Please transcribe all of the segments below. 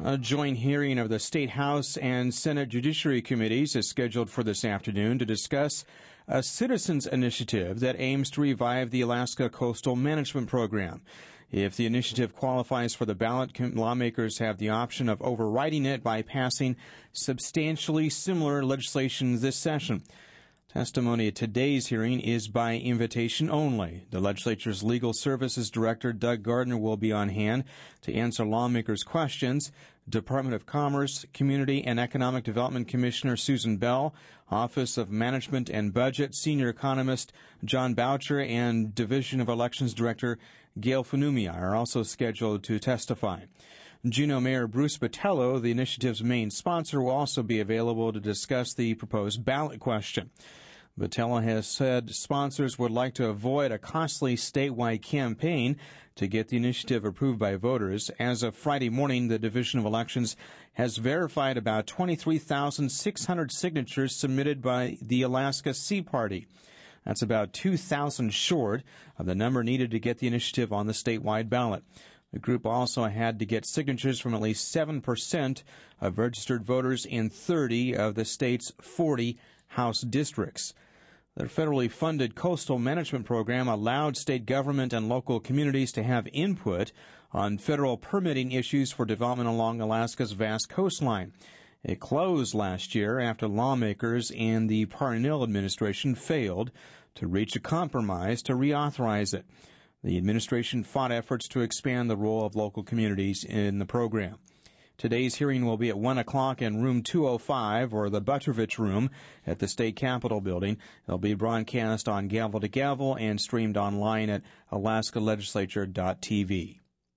A joint hearing of the State House and Senate Judiciary Committees is scheduled for this afternoon to discuss a citizens' initiative that aims to revive the Alaska Coastal Management Program. If the initiative qualifies for the ballot, lawmakers have the option of overriding it by passing substantially similar legislation this session. Testimony at today's hearing is by invitation only. The legislature's Legal Services Director, Doug Gardner, will be on hand to answer lawmakers' questions. Department of Commerce, Community and Economic Development Commissioner Susan Bell, Office of Management and Budget Senior Economist John Boucher, and Division of Elections Director Gail Funumia are also scheduled to testify. Juneau Mayor Bruce Botello, the initiative's main sponsor, will also be available to discuss the proposed ballot question. Botello has said sponsors would like to avoid a costly statewide campaign to get the initiative approved by voters. As of Friday morning, the Division of Elections has verified about 23,600 signatures submitted by the Alaska Sea Party. That's about 2,000 short of the number needed to get the initiative on the statewide ballot. The group also had to get signatures from at least 7% of registered voters in 30 of the state's 40 House districts. The federally funded coastal management program allowed state government and local communities to have input on federal permitting issues for development along Alaska's vast coastline. It closed last year after lawmakers and the Parnell administration failed to reach a compromise to reauthorize it. The administration fought efforts to expand the role of local communities in the program. Today's hearing will be at 1 o'clock in room 205, or the Butrovich Room, at the State Capitol building. It'll be broadcast on Gavel to Gavel and streamed online at alaskalegislature.tv.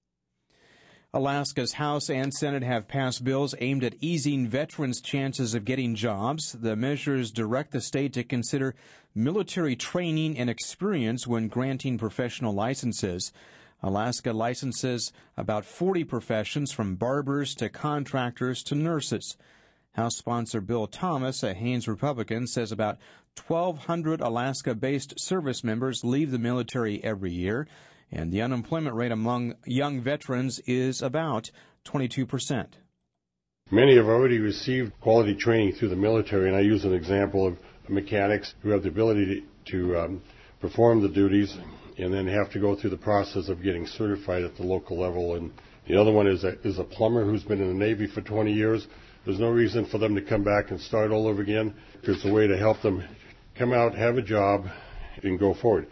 Alaska's House and Senate have passed bills aimed at easing veterans' chances of getting jobs. The measures direct the state to consider military training and experience when granting professional licenses. Alaska licenses about 40 professions, from barbers to contractors to nurses. House sponsor Bill Thomas, a Haines Republican, says about 1,200 Alaska-based service members leave the military every year, and the unemployment rate among young veterans is about 22%. Many have already received quality training through the military, and I use an example of mechanics who have the ability to perform the duties and then have to go through the process of getting certified at the local level. And the other one is a plumber who's been in the Navy for 20 years. There's no reason for them to come back and start all over again. There's a way to help them come out, have a job, and go forward.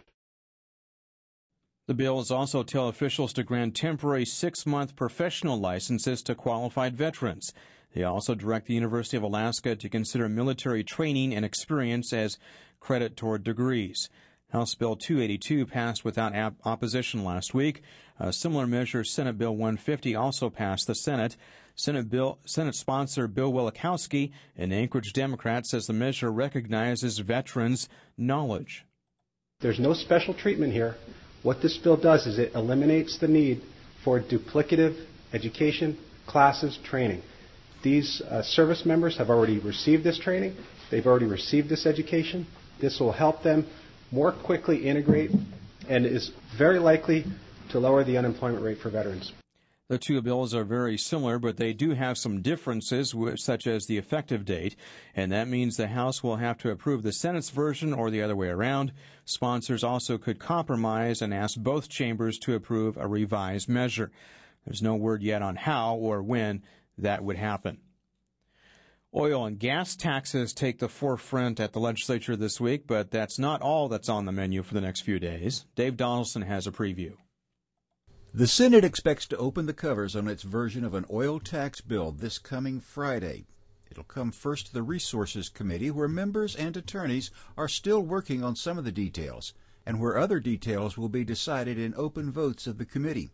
The bills also tell officials to grant temporary 6-month professional licenses to qualified veterans. They also direct the University of Alaska to consider military training and experience as credit toward degrees. House Bill 282 passed without opposition last week. A similar measure, Senate Bill 150, also passed the Senate. Senate sponsor Bill Wielechowski, an Anchorage Democrat, says the measure recognizes veterans' knowledge. There's no special treatment here. What this bill does is it eliminates the need for duplicative education, classes, training. These service members have already received this training. They've already received this education. This will help them more quickly integrate and is very likely to lower the unemployment rate for veterans. The two bills are very similar, but they do have some differences, such as the effective date, and that means the House will have to approve the Senate's version or the other way around. Sponsors also could compromise and ask both chambers to approve a revised measure. There's no word yet on how or when that would happen. Oil and gas taxes take the forefront at the legislature this week, but that's not all that's on the menu for the next few days. Dave Donaldson has a preview. The Senate expects to open the covers on its version of an oil tax bill this coming Friday. It'll come first to the Resources Committee, where members and attorneys are still working on some of the details, and where other details will be decided in open votes of the committee.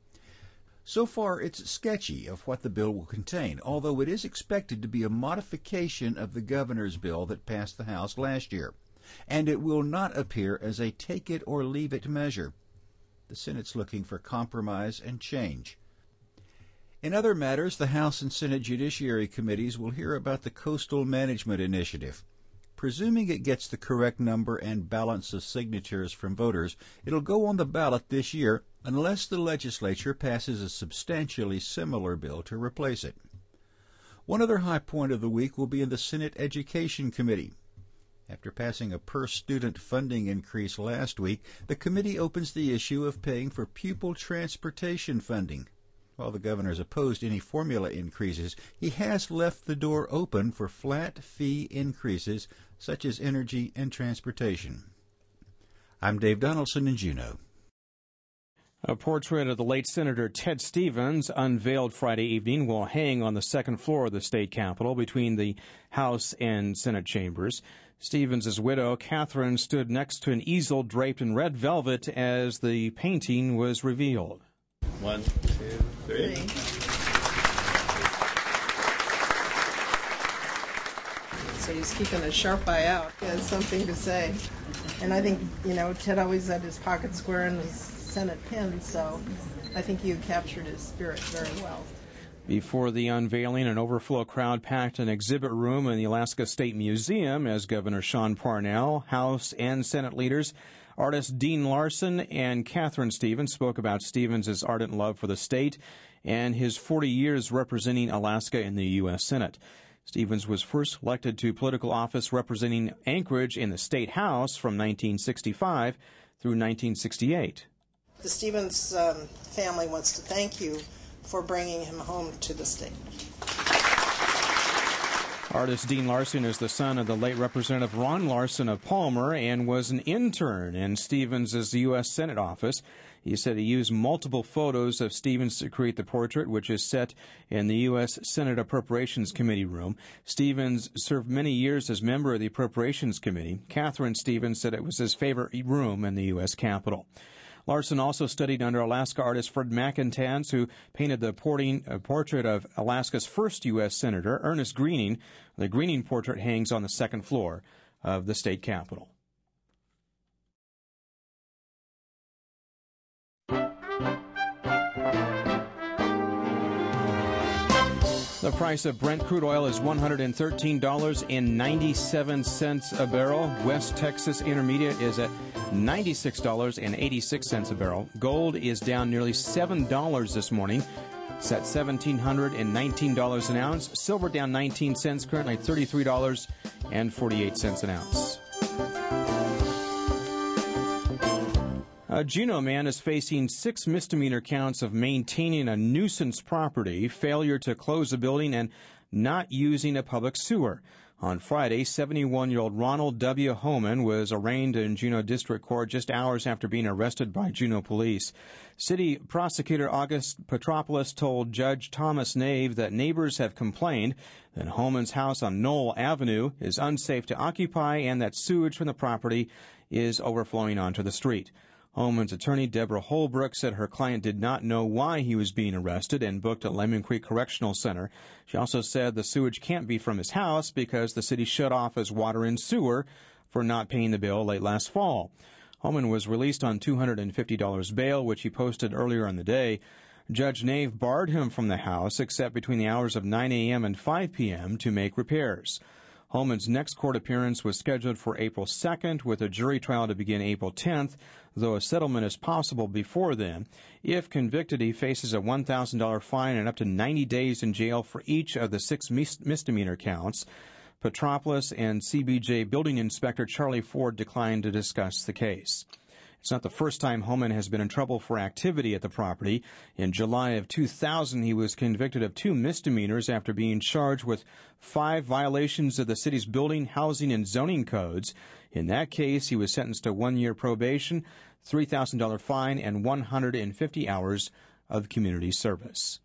So far, it's sketchy of what the bill will contain, although it is expected to be a modification of the governor's bill that passed the House last year, and it will not appear as a take-it-or-leave-it measure. The Senate's looking for compromise and change. In other matters, the House and Senate Judiciary Committees will hear about the Coastal Management Initiative. Presuming it gets the correct number and balance of signatures from voters, it'll go on the ballot this year unless the legislature passes a substantially similar bill to replace it. One other high point of the week will be in the Senate Education Committee. After passing a per-student funding increase last week, the committee opens the issue of paying for pupil transportation funding. While the governor has opposed any formula increases, he has left the door open for flat fee increases such as energy and transportation. I'm Dave Donaldson in Juneau. A portrait of the late Senator Ted Stevens, unveiled Friday evening, will hang on the second floor of the state capitol between the House and Senate chambers. Stevens' widow, Catherine, stood next to an easel draped in red velvet as the painting was revealed. 1, 2, 3. So he's keeping a sharp eye out. He has something to say. And I think, Ted always had his pocket square and his Senate pin, so I think you captured his spirit very well. Before the unveiling, an overflow crowd packed an exhibit room in the Alaska State Museum as Governor Sean Parnell, House and Senate leaders, artist Dean Larson, and Catherine Stevens spoke about Stevens' ardent love for the state and his 40 years representing Alaska in the U.S. Senate. Stevens was first elected to political office representing Anchorage in the State House from 1965 through 1968. The Stevens family wants to thank you for bringing him home to the state. Artist Dean Larson is the son of the late Representative Ron Larson of Palmer and was an intern in Stevens' U.S. Senate office. He said he used multiple photos of Stevens to create the portrait, which is set in the U.S. Senate Appropriations Committee room. Stevens served many years as member of the Appropriations Committee. Catherine Stevens said it was his favorite room in the U.S. Capitol. Larson also studied under Alaska artist Fred McIntyre, who painted the portrait of Alaska's first U.S. Senator, Ernest Greening. The Greening portrait hangs on the second floor of the state capitol. The price of Brent crude oil is $113.97 a barrel. West Texas Intermediate is at $96.86 a barrel. Gold is down nearly $7 this morning. It's at $1,719 an ounce. Silver down 19 cents, currently $33.48 an ounce. A Juneau man is facing 6 misdemeanor counts of maintaining a nuisance property, failure to close a building, and not using a public sewer. On Friday, 71-year-old Ronald W. Homan was arraigned in Juneau District Court just hours after being arrested by Juneau police. City Prosecutor August Petropoulos told Judge Thomas Nave that neighbors have complained that Homan's house on Knoll Avenue is unsafe to occupy and that sewage from the property is overflowing onto the street. Homan's attorney, Deborah Holbrook, said her client did not know why he was being arrested and booked at Lemon Creek Correctional Center. She also said the sewage can't be from his house because the city shut off his water and sewer for not paying the bill late last fall. Homan was released on $250 bail, which he posted earlier in the day. Judge Nave barred him from the house except between the hours of 9 a.m. and 5 p.m. to make repairs. Holman's next court appearance was scheduled for April 2nd, with a jury trial to begin April 10th, though a settlement is possible before then. If convicted, he faces a $1,000 fine and up to 90 days in jail for each of the 6 misdemeanor counts. Petropoulos and CBJ Building Inspector Charlie Ford declined to discuss the case. It's not the first time Homan has been in trouble for activity at the property. In July of 2000, he was convicted of 2 misdemeanors after being charged with 5 violations of the city's building, housing, and zoning codes. In that case, he was sentenced to 1-year probation, $3,000 fine, and 150 hours of community service.